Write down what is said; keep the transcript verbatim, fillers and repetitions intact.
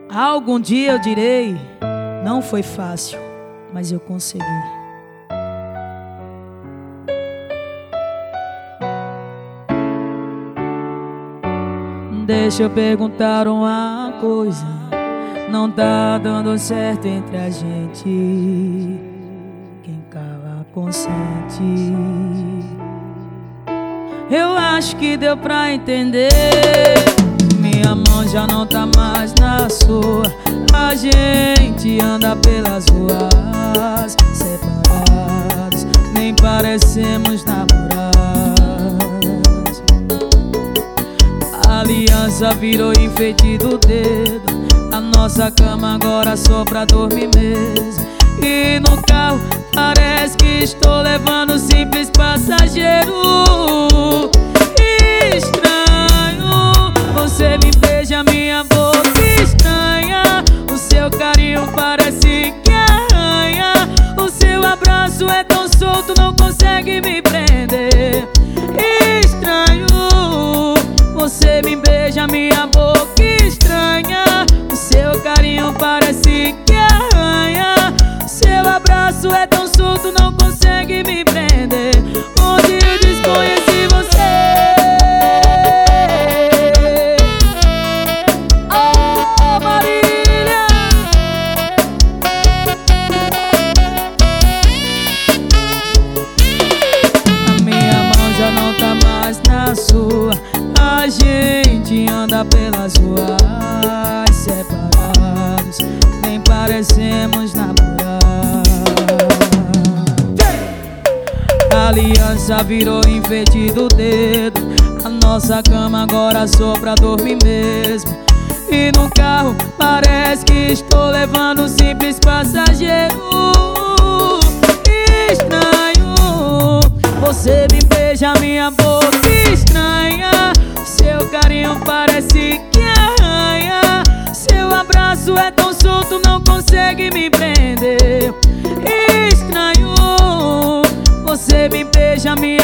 Algum dia eu direi, não foi fácil, mas eu consegui. Deixa eu perguntar uma coisa, não tá dando certo entre a gente. Quem cala consente. Eu acho que deu pra entender. Minha mão já não tá mais na sua. A gente anda pelas ruas separados, nem parecemos namorados. A aliança virou enfeite do dedo. A nossa cama agora só pra dormir mesmo. E no carro parece que estou levando um simples passageiro. Estranho, você me beija, minha boca estranha. O seu carinho parece que arranha. O seu abraço é tão solto, não consegue me prender. Estranho, você me beija, minha boca estranha. O seu carinho parece que arranha. O seu abraço é tão solto, não consegue me prender. Onde eu desconheci você. Oh, Marília! A minha mão já não tá mais na sua. A gente anda pelas ruas separados, nem parecemos namorar. A aliança virou enfeite do dedo. A nossa cama agora só pra dormir mesmo. E no carro parece que estou levando um simples passageiro. Estranho, você me beija, minha boca estranha. Seu carinho parece que arranha. Seu abraço é tão solto, não consegue me prender. Estranho, você me beija, minha